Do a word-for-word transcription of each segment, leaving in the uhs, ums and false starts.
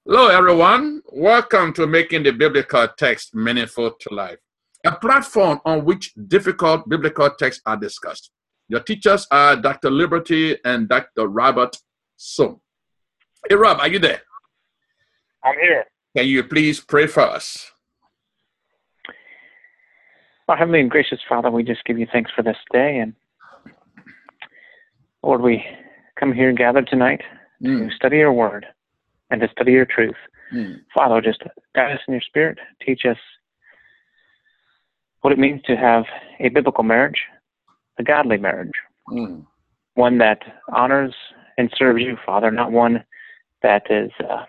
Hello, everyone. Welcome to Making the Biblical Text Meaningful to Life, a platform on which difficult biblical texts are discussed. Your teachers are Doctor Liberty and Doctor Robert Soam. Hey, Rob, are you there? I'm here. Can you please pray for us? Our Heavenly and Gracious Father, we just give you thanks for this day. And Lord, we come here gathered tonight Mm. to study your word and to study your truth. Mm. Father, just guide us in your spirit. Teach us what it means to have a biblical marriage, a godly marriage, Mm. one that honors and serves you, Father, not one that is uh,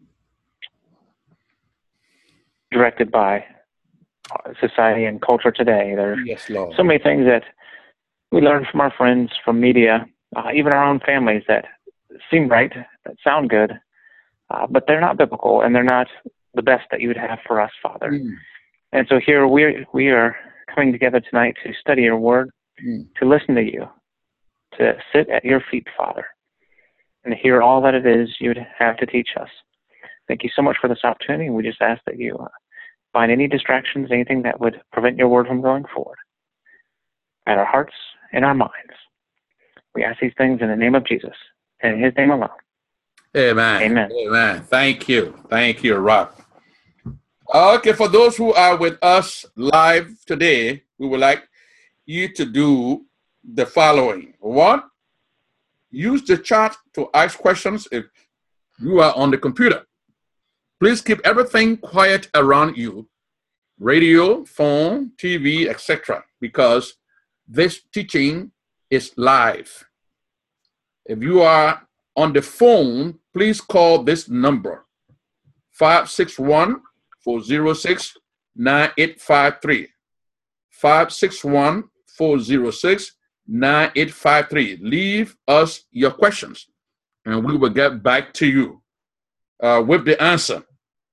directed by society and culture today. There are Yes, Lord. so many things that we learn from our friends, from media, uh, even our own families that seem right, that sound good, uh, but they're not biblical and they're not the best that you would have for us, Father. Mm. And so here we we are coming together tonight to study your word, Mm. to listen to you, to sit at your feet, Father, and hear all that it is you would have to teach us. Thank you so much for this opportunity. We just ask that you uh, find any distractions, anything that would prevent your word from going forward at our hearts and our minds. We ask these things in the name of Jesus and in his name alone. Amen. Amen. Amen. Thank you. Thank you, Rob. Okay, for those who are with us live today, we would like you to do the following. One, use the chat to ask questions if you are on the computer. Please keep everything quiet around you, radio, phone, T V, et cetera, because this teaching is live. If you are on the phone, please call this number, five six one, four zero six, nine eight five three. five six one, four zero six, nine eight five three. Leave us your questions, and we will get back to you uh, with the answer.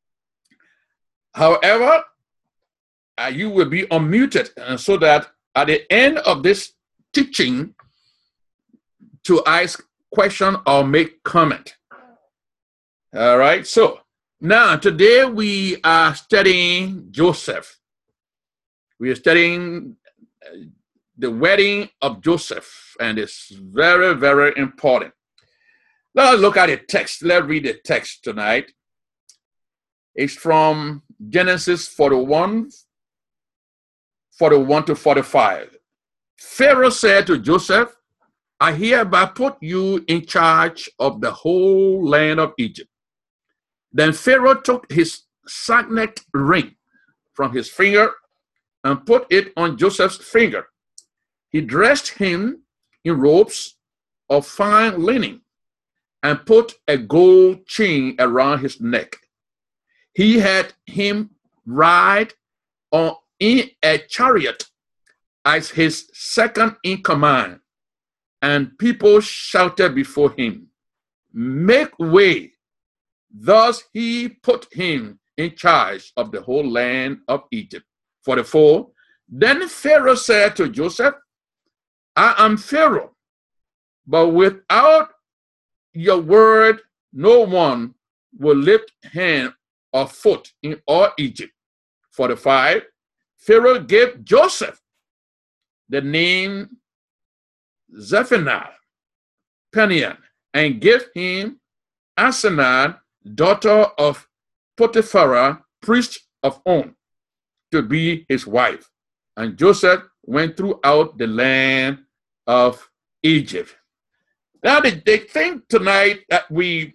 However, uh, you will be unmuted, and so that at the end of this teaching, to ask question or make comment. All right. So now today we are studying Joseph. We are studying the wedding of Joseph, and it's very, very important. Let's look at the text. Let's read the text tonight. It's from Genesis forty-one, forty-one to forty-five. Pharaoh said to Joseph, I hereby put you in charge of the whole land of Egypt. Then Pharaoh took his signet ring from his finger and put it on Joseph's finger. He dressed him in robes of fine linen and put a gold chain around his neck. He had him ride on in a chariot as his second in command, and people shouted before him, make way. Thus he put him in charge of the whole land of Egypt. forty-four. Then Pharaoh said to Joseph, I am Pharaoh, but without your word, no one will lift hand or foot in all Egypt. forty-five. Pharaoh gave Joseph the name Zephaniah, Peniel, and gave him Asenath, daughter of Potiphar, priest of On, to be his wife. And Joseph went throughout the land of Egypt. Now, the, the thing tonight that we,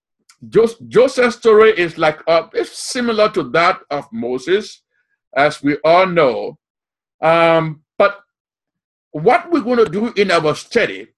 Joseph's story is like, uh, it's similar to that of Moses, as we all know. Um, but what we're going to do in our study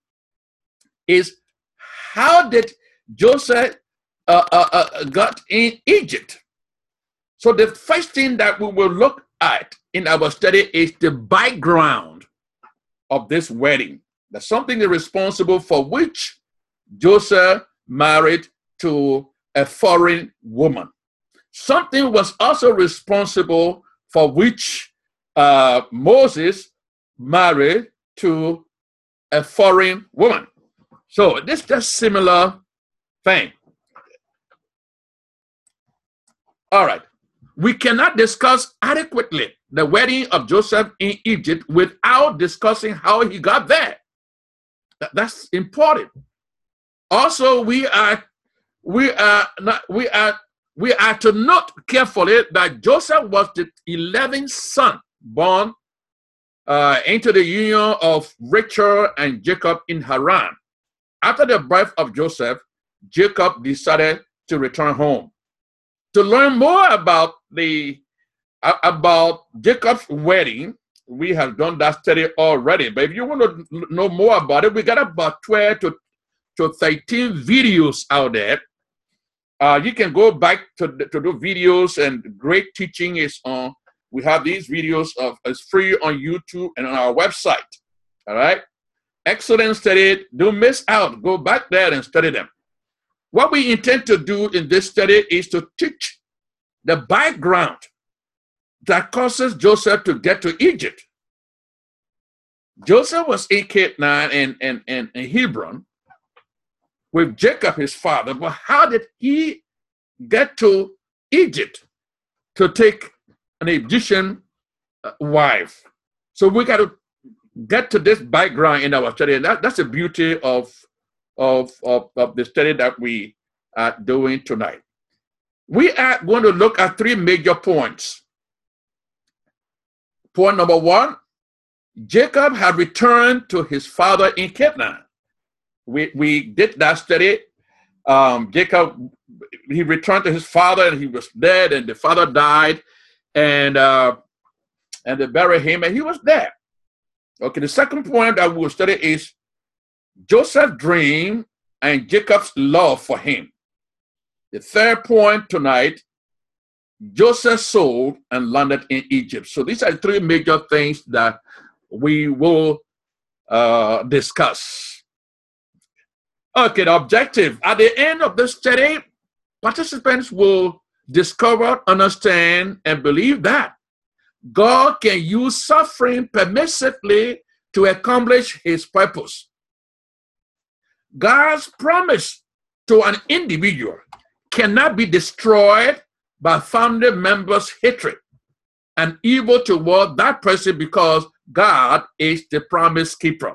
is how did Joseph uh, uh, uh, got in Egypt? So the first thing that we will look at in our study is the background of this wedding. There's something responsible for which Joseph married to a foreign woman. Something was also responsible for which uh, Moses married to a foreign woman. So this is just similar thing. All right. We cannot discuss adequately the wedding of Joseph in Egypt without discussing how he got there. That's important. Also, we are we are not we are we are to note carefully that Joseph was the eleventh son born uh, into the union of Rachel and Jacob in Haran. After the birth of Joseph, Jacob decided to return home. To learn more about the uh, about Jacob's wedding, we have done that study already. But if you want to know more about it, we got about twelve to, to thirteen videos out there. Uh, you can go back to, to do videos, and great teaching is on. We have these videos of it's free on YouTube and on our website. All right. Excellent study. Don't miss out. Go back there and study them. What we intend to do in this study is to teach the background that causes Joseph to get to Egypt. Joseph was in Canaan and, and, and, and Hebron with Jacob, his father, but how did he get to Egypt to take an Egyptian wife? So we got to get to this background in our study, and that, that's the beauty of Of, of, of the study that we are doing tonight. We are going to look at three major points. Point number one, Jacob had returned to his father in Canaan. We, we did that study. Um, Jacob, he returned to his father and he was dead, and the father died, and, uh, and they buried him, and he was there. Okay, the second point that we will study is Joseph's dream and Jacob's love for him. The third point tonight, Joseph sold and landed in Egypt. So these are three major things that we will uh, discuss. Okay, the objective. At the end of this study, participants will discover, understand, and believe that God can use suffering permissively to accomplish his purpose. God's promise to an individual cannot be destroyed by family members' hatred and evil toward that person, because God is the promise keeper.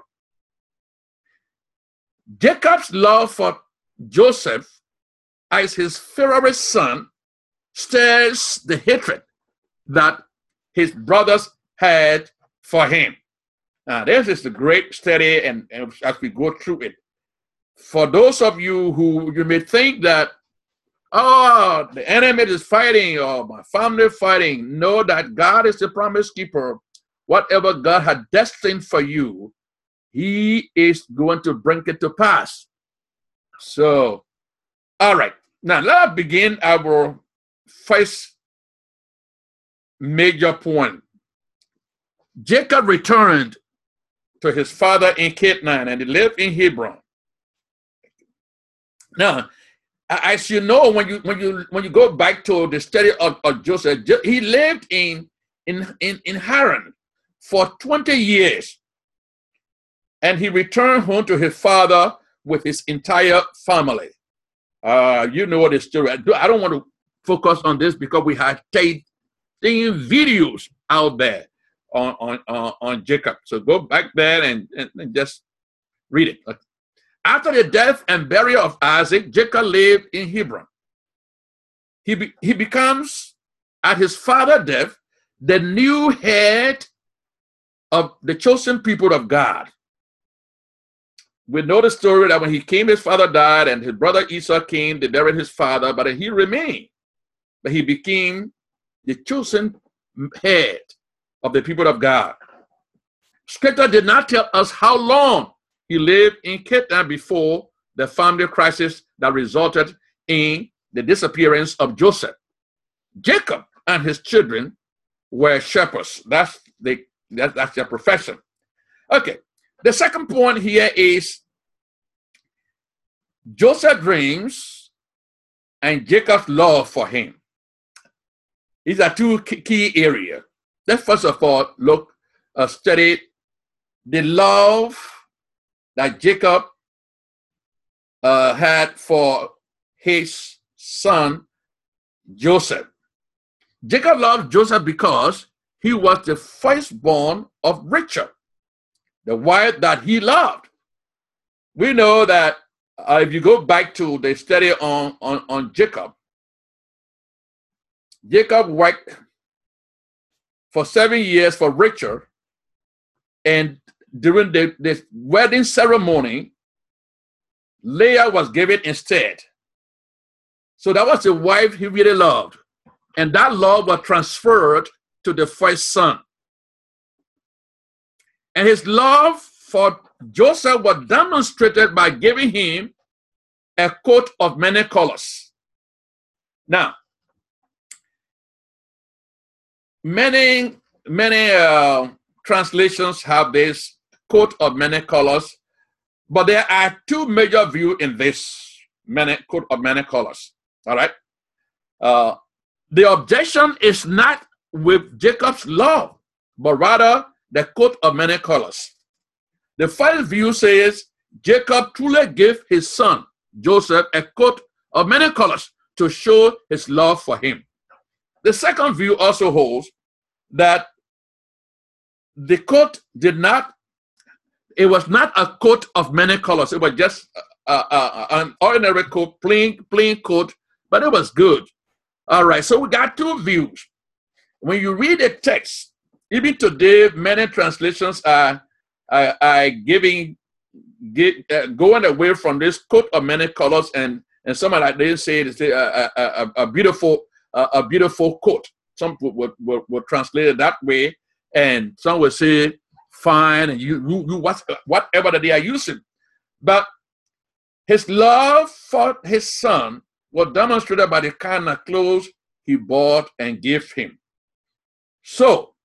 Jacob's love for Joseph as his favorite son stirs the hatred that his brothers had for him. Now, this is the great study, and, and as we go through it, for those of you who you may think that, oh, the enemy is fighting or my family fighting, know that God is the promise keeper. Whatever God had destined for you, he is going to bring it to pass. So, all right. Now, let us begin our first major point. Jacob returned to his father in Canaan, and he lived in Hebron. Now, as you know, when you when you when you go back to the study of, of Joseph, he lived in in, in in Haran for twenty years, and he returned home to his father with his entire family. Uh, you know the story. I, do, I don't want to focus on this because we have thirteen videos out there on on on, on Jacob. So go back there and, and, and just read it. After the death and burial of Isaac, Jacob lived in Hebron. He, be, he becomes, at his father's death, the new head of the chosen people of God. We know the story that when he came, his father died, and his brother Esau came, they buried his father, but he remained. But he became the chosen head of the people of God. Scripture did not tell us how long he lived in Canaan before the family crisis that resulted in the disappearance of Joseph. Jacob and his children were shepherds. That's, the, that, that's their profession. Okay, the second point here is Joseph's dreams and Jacob's love for him. These are two key areas. Let's first of all look, uh, study the love that Jacob uh, had for his son Joseph. Jacob loved Joseph because he was the firstborn of Rachel, the wife that he loved. We know that uh, if you go back to the study on, on, on Jacob, Jacob worked for seven years for Rachel, and during the, the wedding ceremony, Leah was given instead. So that was the wife he really loved. And that love was transferred to the first son. And his love for Joseph was demonstrated by giving him a coat of many colors. Now, many, many uh, translations have this coat of many colors, but there are two major views in this many, coat of many colors. All right? Uh, the objection is not with Jacob's love, but rather the coat of many colors. The first view says Jacob truly gave his son Joseph a coat of many colors to show his love for him. The second view also holds that the coat did not, it was not a coat of many colors. It was just uh, uh, an ordinary coat, plain, plain coat, but it was good. All right, so we got two views. When you read the text, even today, many translations are, are, are giving, get, uh, going away from this coat of many colors, and and some like they say it's a, a, a, a beautiful a, a beautiful coat. Some would, would, would translate it that way, and some would say fine, and you, you, you what, whatever that they are using. But his love for his son was demonstrated by the kind of clothes he bought and gave him. So,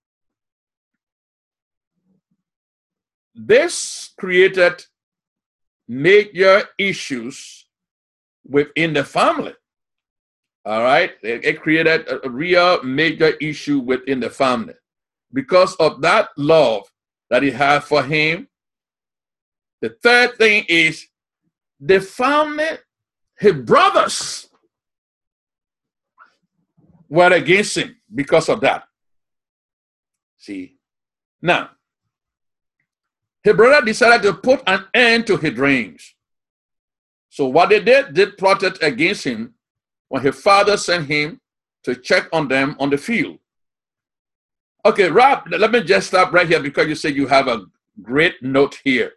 this created major issues within the family. All right? It, it created a, a real major issue within the family. Because of that love that he had for him. The third thing is the family, his brothers were against him because of that. See? Now, his brother decided to put an end to his dreams. So what they did, they plotted against him when his father sent him to check on them on the field. Okay, Rob, let me just stop right here because you said you have a great note here.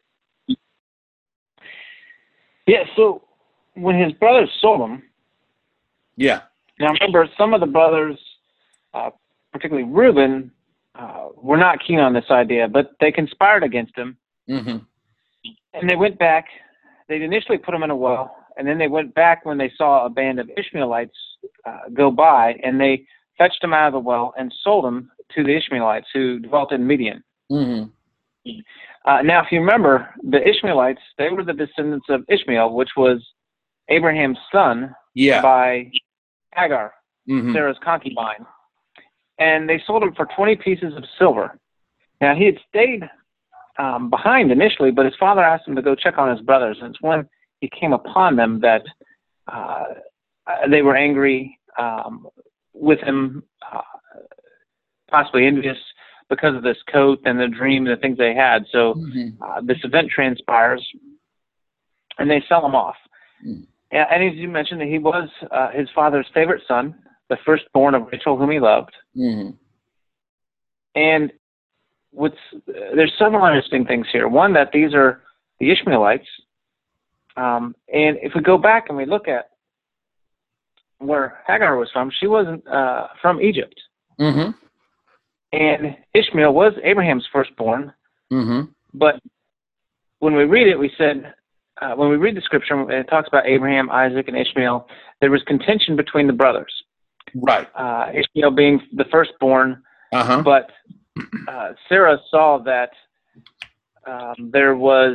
Yeah, so when his brothers sold him, yeah. Now remember, some of the brothers, uh, particularly Reuben, uh, were not keen on this idea, but they conspired against him. Mm-hmm. And they went back. They initially put him in a well, and then they went back when they saw a band of Ishmaelites uh, go by, and they fetched him out of the well and sold him to the Ishmaelites who dwelt in Midian. Mm-hmm. Uh, now, if you remember, the Ishmaelites, they were the descendants of Ishmael, which was Abraham's son yeah. by Hagar, mm-hmm. Sarah's concubine. And they sold him for twenty pieces of silver. Now, he had stayed um, behind initially, but his father asked him to go check on his brothers. And it's when he came upon them that uh, they were angry um, with him, uh, possibly envious because of this coat and the dream and the things they had. So mm-hmm. uh, this event transpires, and they sell him off. Mm. And, and as you mentioned, he was uh, his father's favorite son, the firstborn of Rachel, whom he loved. Mm-hmm. And what's, there's several interesting things here. One, that these are the Ishmaelites. Um, and if we go back and we look at where Hagar was from, she wasn't uh, from Egypt. Mm-hmm. And Ishmael was Abraham's firstborn. Mm-hmm. But when we read it, we said, uh, when we read the scripture, it talks about Abraham, Isaac, and Ishmael. There was contention between the brothers. Right. Uh, Ishmael being the firstborn, uh-huh. but uh, Sarah saw that um, there was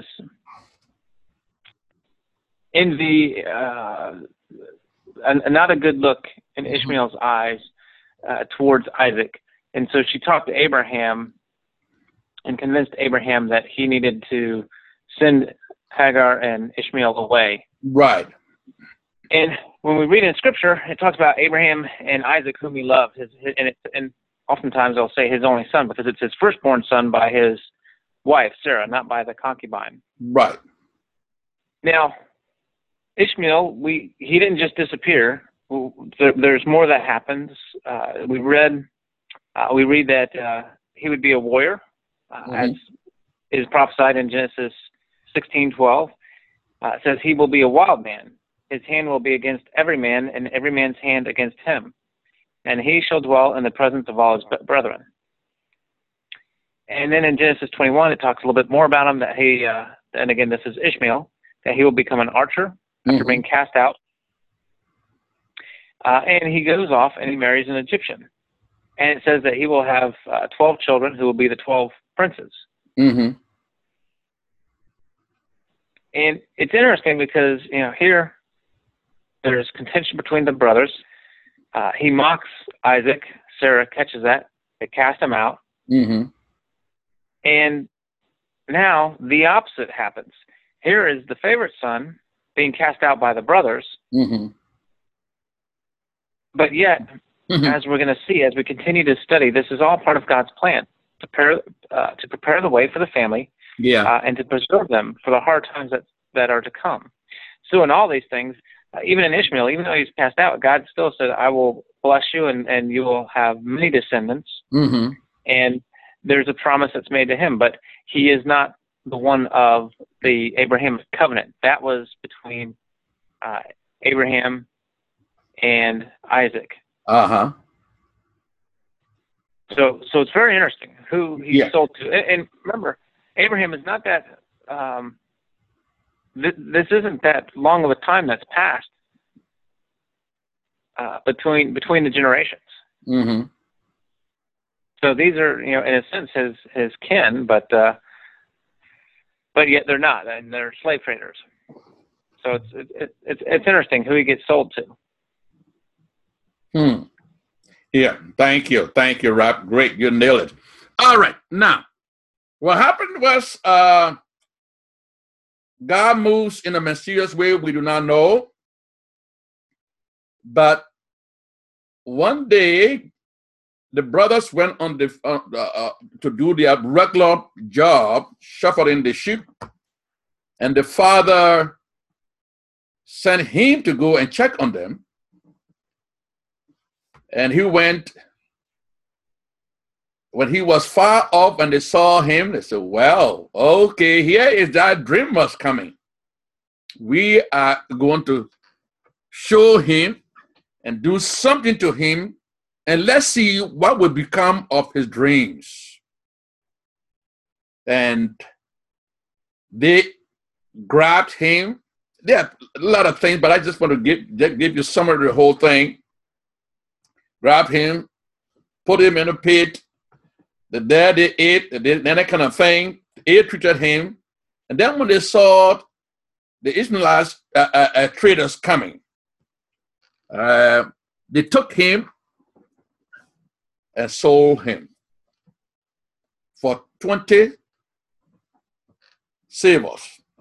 envy, uh, and, and not a good look in Ishmael's mm-hmm. eyes uh, towards Isaac. And so she talked to Abraham and convinced Abraham that he needed to send Hagar and Ishmael away. Right. And when we read in Scripture, it talks about Abraham and Isaac, whom he loved, his, his, and, it, and oftentimes they'll say his only son because it's his firstborn son by his wife, Sarah, not by the concubine. Right. Now, Ishmael, we he didn't just disappear. There, there's more that happens. Uh, we read, uh, we read that uh, he would be a warrior, uh, mm-hmm. as is prophesied in Genesis sixteen twelve. Uh, it says he will be a wild man. His hand will be against every man, and every man's hand against him. And he shall dwell in the presence of all his brethren. And then in Genesis twenty-one, it talks a little bit more about him, that he, uh, and again, this is Ishmael, that he will become an archer after mm-hmm. being cast out. Uh, and he goes off and he marries an Egyptian. And it says that he will have uh, twelve children who will be the twelve princes. Mm-hmm. And it's interesting because, you know, here there's contention between the brothers. Uh, he mocks Isaac. Sarah catches that. They cast him out. Mm-hmm. And now the opposite happens. Here is the favorite son being cast out by the brothers. Mm-hmm. But yet, mm-hmm. as we're going to see, as we continue to study, this is all part of God's plan to prepare, uh, to prepare the way for the family, yeah, uh, and to preserve them for the hard times that, that are to come. So in all these things, uh, even in Ishmael, even though he's cast out, God still said, I will bless you and, and you will have many descendants. Mm-hmm. And there's a promise that's made to him, but he is not the one of the Abrahamic covenant. That was between uh, Abraham and Isaac. Uh-huh. So so it's very interesting who he yeah. sold to. And, and remember, Abraham is not that, um, th- this isn't that long of a time that's passed uh, between between the generations. Mm-hmm. So these are, you know, in a sense, his, his kin, but uh, but yet they're not, and they're slave traders. So it's it, it's it's interesting who he gets sold to. Hmm. Yeah. Thank you. Thank you, Rob. Great. You nailed it. All right. Now, what happened was uh, God moves in a mysterious way we do not know. But one day, the brothers went on the uh, uh, to do their regular job, shepherding the sheep, and the father sent him to go and check on them. And he went. When he was far off and they saw him, they said, well, okay, here is that dreamer coming. We are going to show him and do something to him, and let's see what will become of his dreams. And they grabbed him. There are a lot of things, but I just want to give, give you some of the whole thing. Grab him, put him in a pit. The there they ate, and that kind of thing. They treated him. And then when they saw the Ishmaelites uh, uh, uh, traders coming, uh, they took him and sold him for twenty silvers.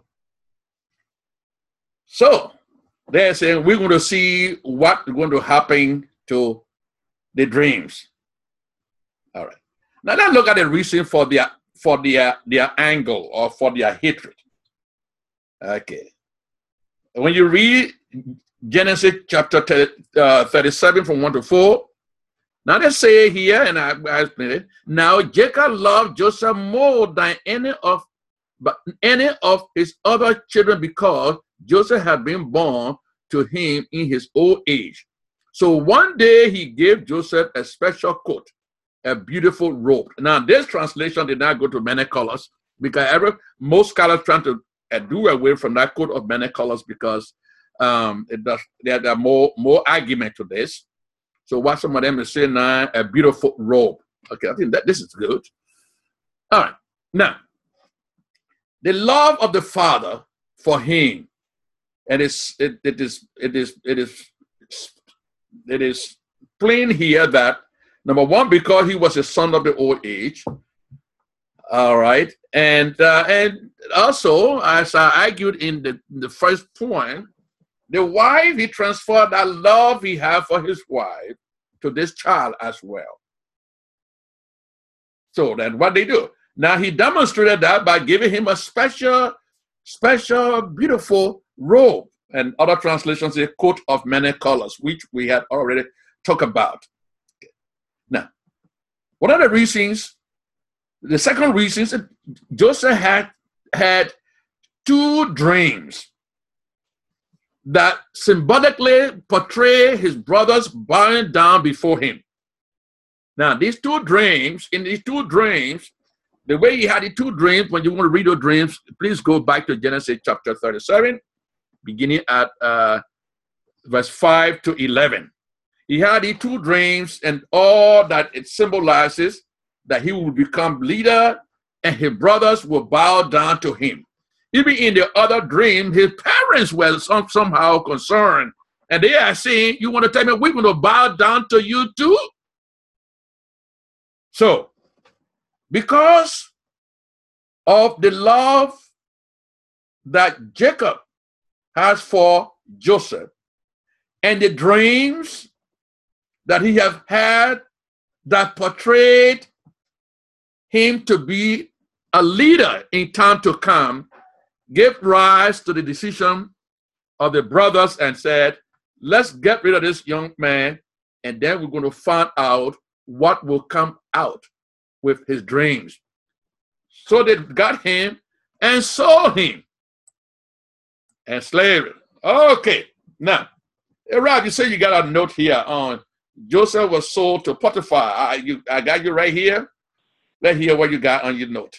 So they're saying, we're going to see what's going to happen to the dreams. All right. Now let's look at the reason for their for their their anger or for their hatred. Okay. When you read Genesis chapter thirty-seven from one to four, now they say here, and I, I explain it. Now Jacob loved Joseph more than any of but any of his other children because Joseph had been born to him in his old age. So one day he gave Joseph a special coat, a beautiful robe. Now, this translation did not go to many colors because every, most scholars trying to uh, do away from that coat of many colors because um, it does, there, there are more, more argument to this. So what some of them is saying now, a beautiful robe. Okay, I think that this is good. All right. Now, the love of the father for him, and it's, it, it is it is it is it is plain here that number one, because he was a son of the old age. All right. And uh, and also, as I argued in the, the first point, the wife, he transferred that love he had for his wife to this child as well. So then what they do? Now he demonstrated that by giving him a special, special, beautiful robe. And other translations say coat of many colors, which we had already talked about. Okay. Now, one of the reasons, the second reason, Joseph had had two dreams that symbolically portray his brothers bowing down before him. Now, these two dreams, in these two dreams, the way he had the two dreams, when you want to read your dreams, please go back to Genesis chapter thirty-seven, beginning at uh, verse five to eleven. He had the two dreams, and all that it symbolizes that he will become leader and his brothers will bow down to him. Even in the other dream, his parents were some, somehow concerned. And they are saying, you want to tell me we're going to bow down to you too? So, because of the love that Jacob has for Joseph and the dreams that he has had that portrayed him to be a leader in time to come, gave rise to the decision of the brothers and said, let's get rid of this young man, and then we're going to find out what will come out with his dreams. So they got him and sold him and slavery. Okay, now, hey, Rob, you say you got a note here on Joseph was sold to Potiphar. I, you, I got you right here. Let's hear what you got on your note.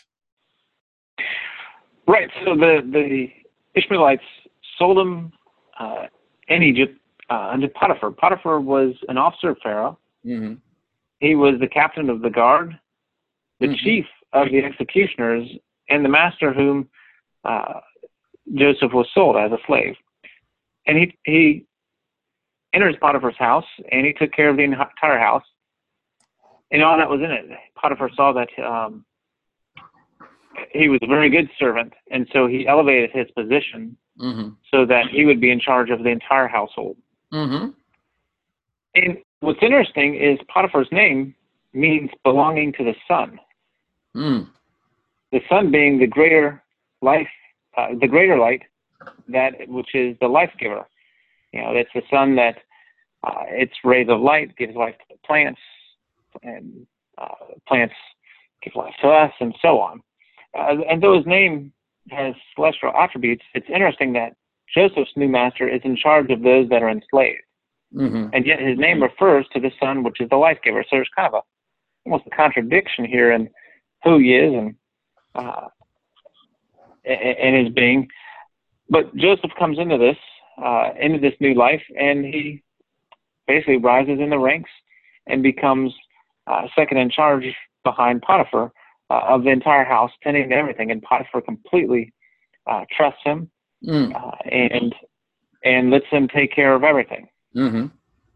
Right. So the, the Ishmaelites sold him uh, in Egypt uh, under Potiphar. Potiphar was an officer of Pharaoh. Mm-hmm. He was the captain of the guard, the mm-hmm. chief of the executioners, and the master whom uh, Joseph was sold as a slave. And he he enters Potiphar's house, and he took care of the entire house and all that was in it. Potiphar saw that um, he was a very good servant, and so he elevated his position mm-hmm. so that he would be in charge of the entire household. Mm-hmm. And what's interesting is Potiphar's name means belonging to the sun. Mm. The sun being the greater life, uh, the greater light, that which is the life giver. You know, it's the sun that uh, its rays of light gives life to the plants, and uh, plants give life to us, and so on. Uh, and though his name has celestial attributes, it's interesting that Joseph's new master is in charge of those that are enslaved. Mm-hmm. And yet his name refers to the sun, which is the life giver. So there's kind of a almost a contradiction here in who he is and uh, in his being. But Joseph comes into this, uh, into this new life, and he basically rises in the ranks and becomes uh, second in charge behind Potiphar uh, of the entire house, tending to everything. And Potiphar completely uh, trusts him mm. uh, and and lets him take care of everything. Mm-hmm.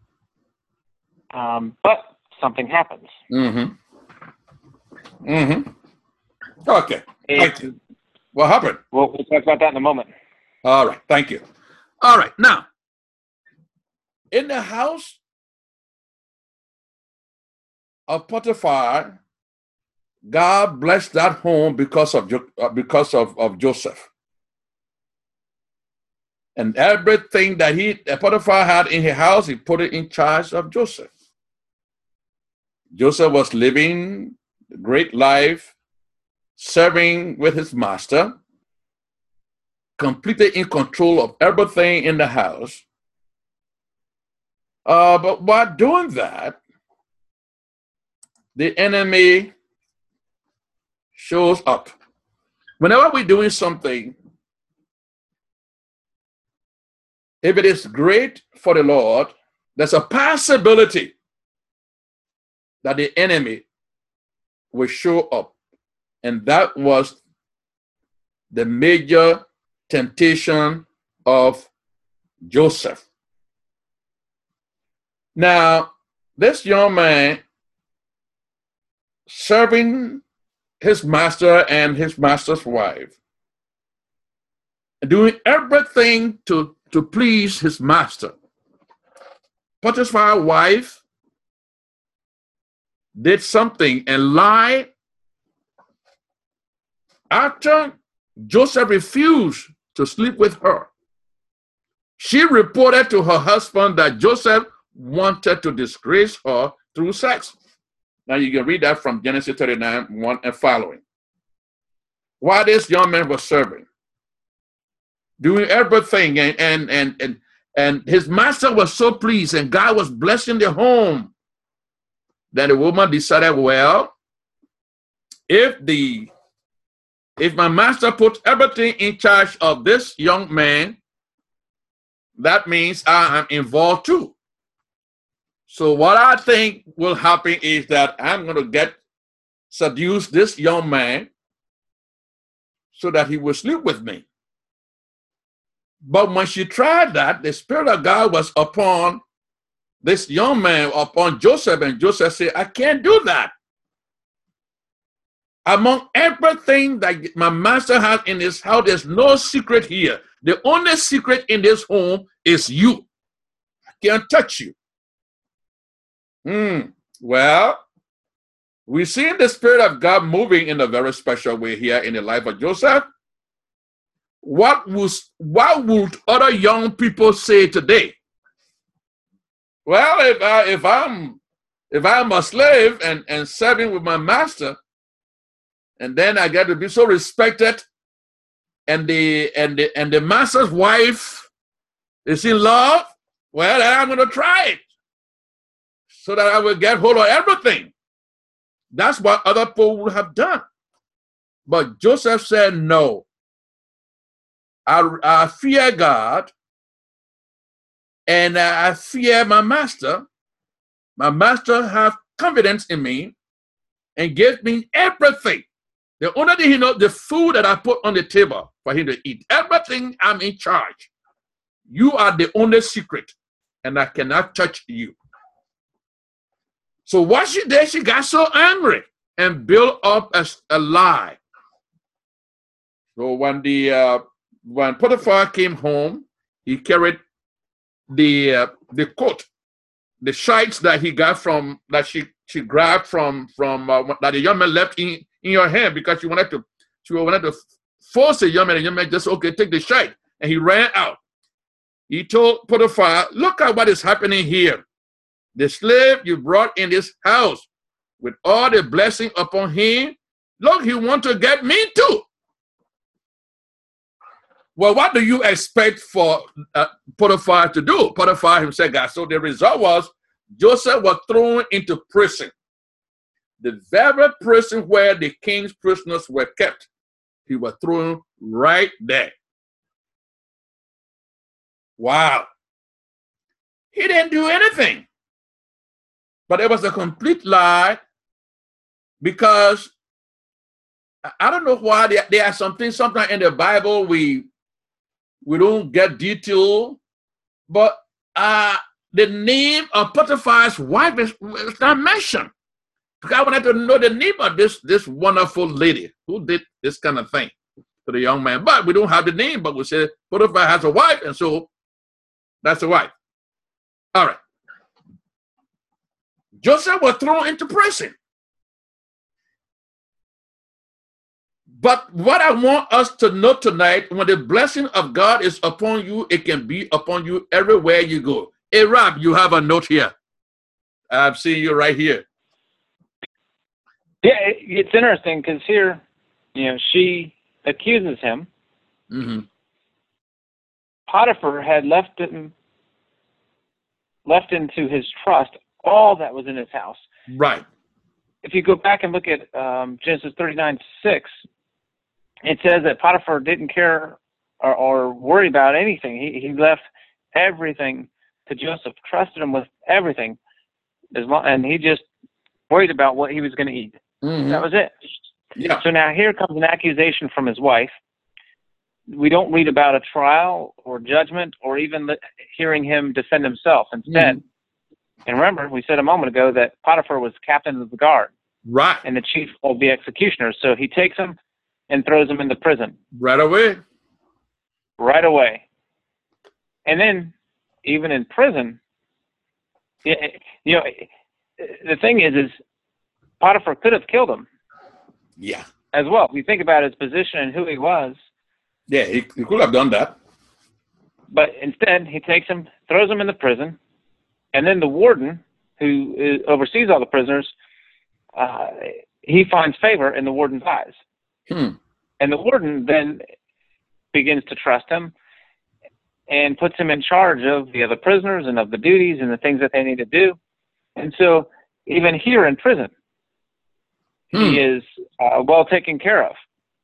Um, but something happens. Mm-hmm. Mm-hmm. Okay. And what happened? We'll, we'll talk about that in a moment. All right. Thank you. All right. Now, in the house of Potiphar, God blessed that home because of because of, of Joseph. And everything that he that Potiphar had in his house, he put it in charge of Joseph. Joseph was living a great life, serving with his master, completely in control of everything in the house. Uh, but while doing that, the enemy shows up. Whenever we're doing something, if it is great for the Lord, there's a possibility that the enemy will show up. And that was the major temptation of Joseph. Now, this young man serving his master and his master's wife, doing everything to to please his master. Potiphar's wife did something and lied after Joseph refused to sleep with her. She reported to her husband that Joseph wanted to disgrace her through sex. Now you can read that from Genesis thirty-nine, one and following. While this young man was serving, doing everything, and and and and, and his master was so pleased, and God was blessing the home, that the woman decided, well, if the if my master put everything in charge of this young man, that means I am involved too. So what I think will happen is that I'm going to get seduce this young man so that he will sleep with me. But when she tried that, the Spirit of God was upon this young man, upon Joseph, and Joseph said, I can't do that. Among everything that my master has in his house, there's no secret here. The only secret in this home is you. I can't touch you. Hmm. Well, we see the Spirit of God moving in a very special way here in the life of Joseph. What was what would other young people say today? Well, if I if I'm if I'm a slave and, and serving with my master, and then I get to be so respected, and the and the and the master's wife is in love, well, then I'm gonna try it, so that I will get hold of everything. That's what other people would have done. But Joseph said, no. I, I fear God, and I fear my master. My master have confidence in me and gave me everything. The only thing he knows, the food that I put on the table for him to eat. Everything, I'm in charge. You are the only secret, and I cannot touch you. So what she did, she got so angry and built up a, a lie. So when the uh, when Potiphar came home, he carried the uh, the coat, the shites that he got from that she she grabbed from from uh, that the young man left in in your hand, because she wanted to she wanted to force the young man. The young man just, okay, take the shite, and he ran out. He told Potiphar, look at what is happening here. The slave you brought in this house with all the blessing upon him, look, he wants to get me too. Well, what do you expect for uh, Potiphar to do? Potiphar himself got. So the result was Joseph was thrown into prison. The very prison where the king's prisoners were kept, he was thrown right there. Wow. He didn't do anything. But it was a complete lie, because I don't know why there, there are some things sometimes in the Bible we we don't get detail, but uh, the name of Potiphar's wife is, is not mentioned. Because I wanted to know the name of this, this wonderful lady who did this kind of thing to the young man. But we don't have the name, but we say Potiphar has a wife, and so that's the wife. All right. Joseph was thrown into prison. But what I want us to know tonight, when the blessing of God is upon you, it can be upon you everywhere you go. Hey, Rob, you have a note here. I'm seeing you right here. Yeah, it's interesting because here, you know, she accuses him. Mm-hmm. Potiphar had left him, left into his trust all that was in his house. Right. If you go back and look at um, Genesis thirty-nine six, it says that Potiphar didn't care or, or worry about anything. He he left everything to Joseph, trusted him with everything, as long, and he just worried about what he was going to eat. Mm-hmm. That was it. Yeah. So now here comes an accusation from his wife. We don't read about a trial or judgment or even the, hearing him defend himself. Instead, mm-hmm. and remember, we said a moment ago that Potiphar was captain of the guard. Right. And the chief of the executioners. So he takes him and throws him into prison. Right away. Right away. And then, even in prison, you know, the thing is, is Potiphar could have killed him. Yeah. As well. If you think about his position and who he was. Yeah, he, he could have done that. But instead, he takes him, throws him in the prison, and then the warden, who is, oversees all the prisoners, uh, he finds favor in the warden's eyes. Hmm. And the warden then begins to trust him and puts him in charge of the other prisoners and of the duties and the things that they need to do. And so even here in prison, hmm. he is uh, well taken care of.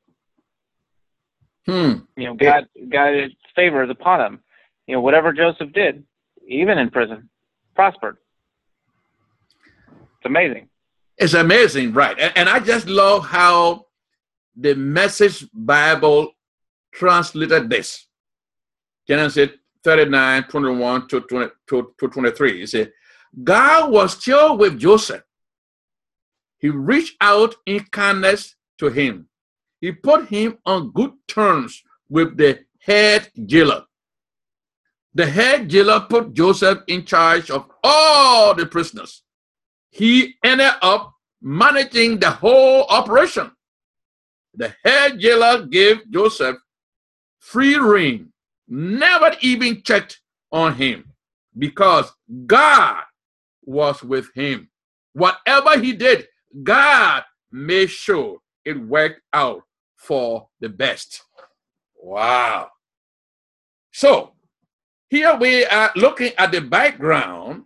Hmm. You know, God, God's favor is upon him. You know, whatever Joseph did, even in prison, prospered. It's amazing. It's amazing, right? And, and I just love how the Message Bible translated this. Genesis thirty-nine, twenty-one to, twenty, to, to twenty-three. It said, God was still with Joseph. He reached out in kindness to him. He put him on good terms with the head jailer. The head jailer put Joseph in charge of all the prisoners. He ended up managing the whole operation. The head jailer gave Joseph free rein, never even checked on him, because God was with him. Whatever he did, God made sure it worked out for the best. Wow. So here we are looking at the background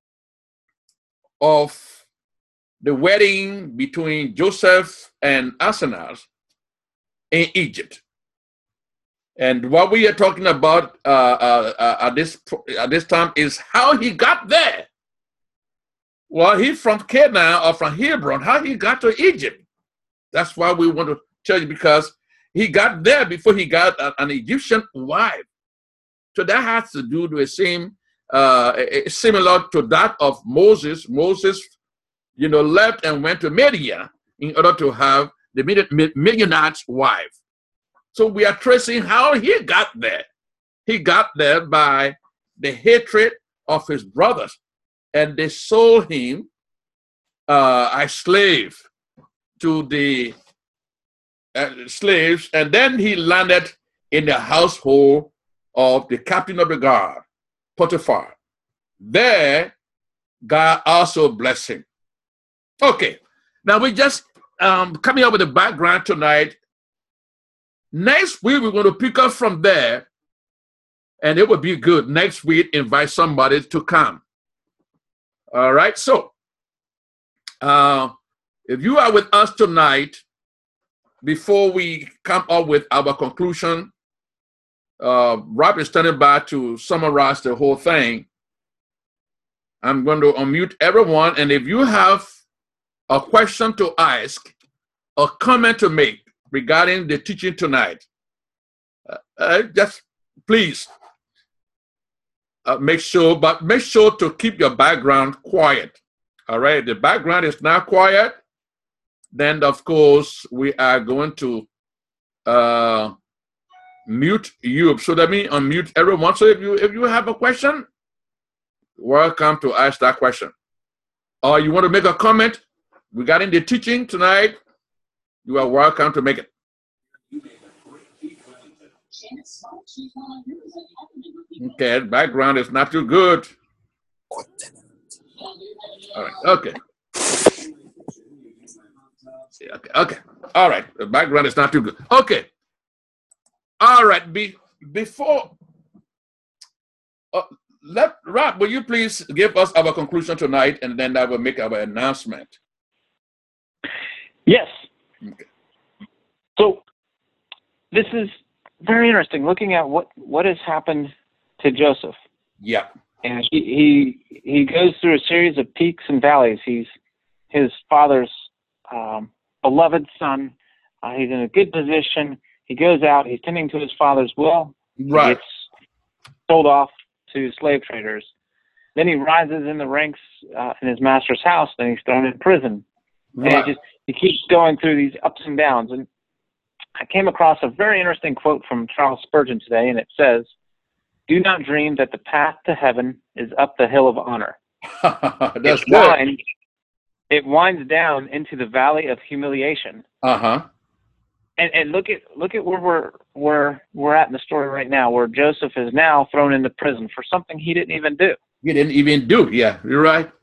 of the wedding between Joseph and Asenath in Egypt. And what we are talking about uh, uh, uh, at this at this time is how he got there. Well, he's from Canaan or from Hebron. How he got to Egypt? That's why we want to tell you, because he got there before he got a, an Egyptian wife. So that has to do with the same, uh, similar to that of Moses. Moses, you know, left and went to Midian in order to have the Midianite's wife. So we are tracing how he got there. He got there by the hatred of his brothers, and they sold him uh, as slave to the uh, slaves, and then he landed in the household of the captain of the guard, Potiphar. There, God also blessed him. Okay, now we just um, coming up with the background tonight. Next week, we're going to pick up from there, and it would be good. Next week, invite somebody to come. All right, so uh, if you are with us tonight, before we come up with our conclusion, uh, Rob is standing by to summarize the whole thing. I'm going to unmute everyone, and if you have a question to ask, a comment to make regarding the teaching tonight, uh, uh, just please uh, make sure, but make sure to keep your background quiet. All right, if the background is not quiet, then of course we are going to uh, mute you. So let me unmute everyone. So if you if you have a question, welcome to ask that question. Or you want to make a comment regarding the teaching tonight, you are welcome to make it. Okay, background is not too good. All right, okay. Okay, okay. All right, the background is not too good. Okay. All right, Be, before, uh, let Rob, will you please give us our conclusion tonight, and then I will make our announcement. Yes. Okay. So this is very interesting, looking at what, what has happened to Joseph. Yeah. And he, he he goes through a series of peaks and valleys. He's his father's um, beloved son. Uh, he's in a good position. He goes out. He's tending to his father's will. Right. He gets sold off to slave traders. Then he rises in the ranks uh, in his master's house. Then he's thrown in prison. Right. And he just he keeps going through these ups and downs. And I came across a very interesting quote from Charles Spurgeon today, and it says, Do not dream that the path to heaven is up the hill of honor. That's it good. Winds, it winds down into the valley of humiliation. Uh-huh. And, and look at look at where we're where we're at in the story right now, where Joseph is now thrown into prison for something he didn't even do. He didn't even do. Yeah, you're right.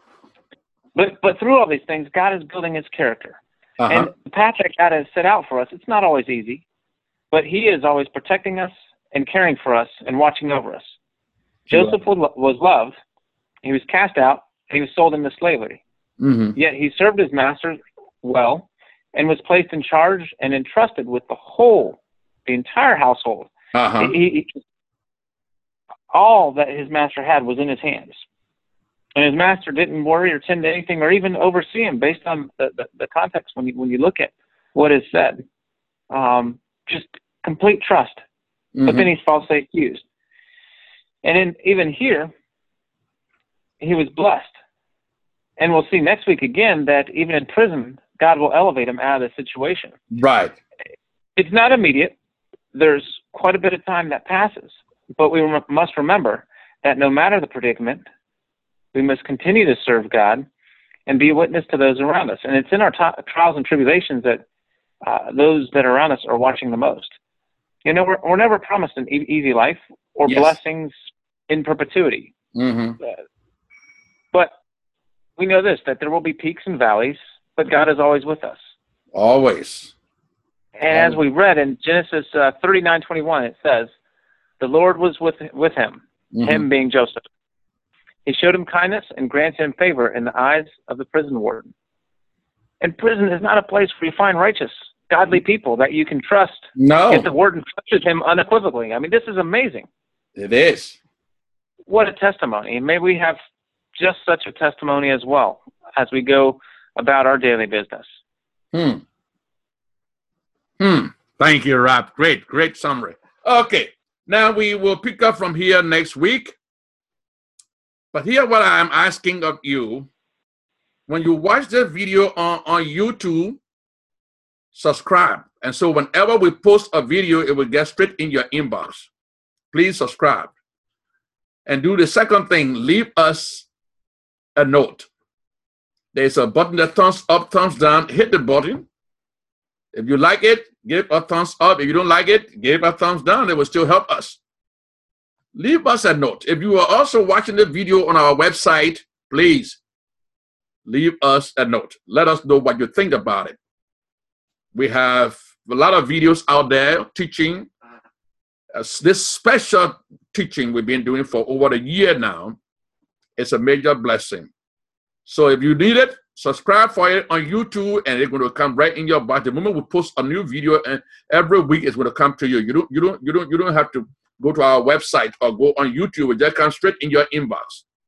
But but through all these things, God is building his character. Uh-huh. And the path that God has set out for us, it's not always easy, but he is always protecting us and caring for us and watching over us. Joseph Right. was, was loved. He was cast out. He was sold into slavery. Mm-hmm. Yet he served his master well and was placed in charge and entrusted with the whole, the entire household. Uh-huh. He, he, all that his master had was in his hands. And his master didn't worry or tend to anything or even oversee him based on the, the, the context when you, when you look at what is said. Um, just complete trust. Mm-hmm. But then he's falsely accused. And in, even here, he was blessed. And we'll see next week again that even in prison, God will elevate him out of the situation. Right. It's not immediate. There's quite a bit of time that passes. But we must remember that no matter the predicament, we must continue to serve God and be a witness to those around us. And it's in our t- trials and tribulations that uh, those that are around us are watching the most. You know, we're, we're never promised an e- easy life or Yes. blessings in perpetuity. Mm-hmm. Uh, but we know this, that there will be peaks and valleys, but God is always with us. Always. And as we read in Genesis uh, thirty-nine twenty-one, it says, the Lord was with with him, Mm-hmm. him being Joseph. He showed him kindness and granted him favor in the eyes of the prison warden. And prison is not a place where you find righteous, godly people that you can trust. No, Yet the warden trusted him unequivocally. I mean, this is amazing. it is. What a testimony. And may we have just such a testimony as well as we go about our daily business. Hmm. Hmm. Thank you, Rob. Great, great summary. Okay. Now we will pick up from here next week. But here what I'm asking of you, when you watch the video on, on YouTube, subscribe. And so whenever we post a video, it will get straight in your inbox. Please subscribe. And do the second thing, leave us a note. There's a button that thumbs up, thumbs down. Hit the button. If you like it, give a thumbs up. If you don't like it, give a thumbs down. It will still help us. Leave us a note. If you are also watching the video on our website, please leave us a note. Let us know what you think about it. We have a lot of videos out there teaching. Uh, this special teaching we've been doing for over a year now. It's a major blessing. So if you need it, subscribe for it on YouTube, and it's going to come right in your box. The moment we post a new video, and every week it's going to come to you. You don't, you don't, you don't, you don't have to go to our website or go on YouTube. It just comes straight in your inbox.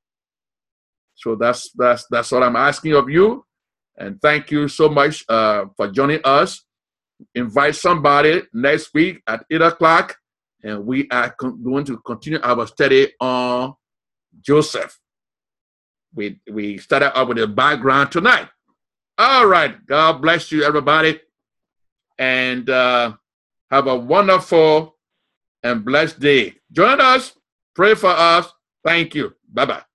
So that's that's that's what I'm asking of you. And thank you so much uh, for joining us. Invite somebody next week at eight o'clock, and we are con- going to continue our study on Joseph. We we started out with the background tonight. All right. God bless you, everybody. And uh, have a wonderful and blessed day. Join us. Pray for us. Thank you. Bye-bye.